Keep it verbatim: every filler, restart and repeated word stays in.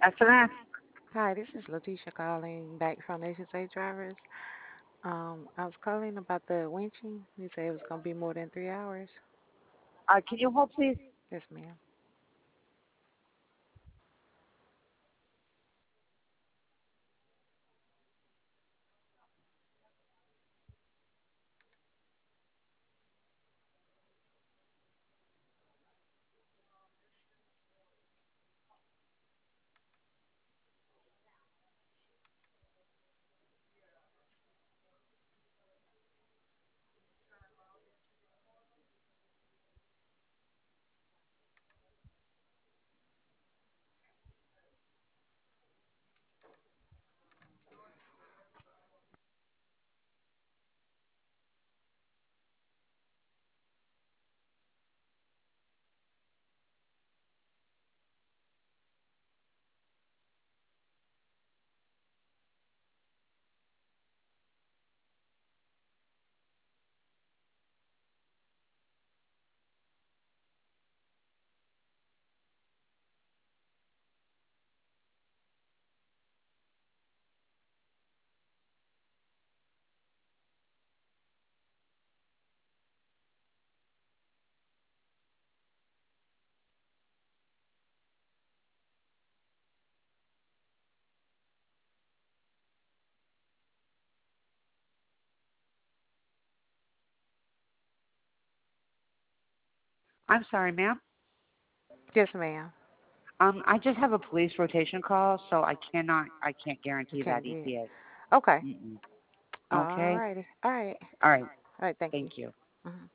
S M S. Hi, this is Letitia calling back from Nation State Drivers. Um, I was calling about the winching. You said it was gonna be more than three hours. Uh, can you hold, please? Yes, ma'am. I'm sorry, ma'am. Yes, ma'am. Um, I just have a police rotation call, so I cannot, I can't You guarantee that can't get. E T A. Okay. Mm-mm. All Okay. righty. All right. All right. All right. Thank you. Thank you. Mhm.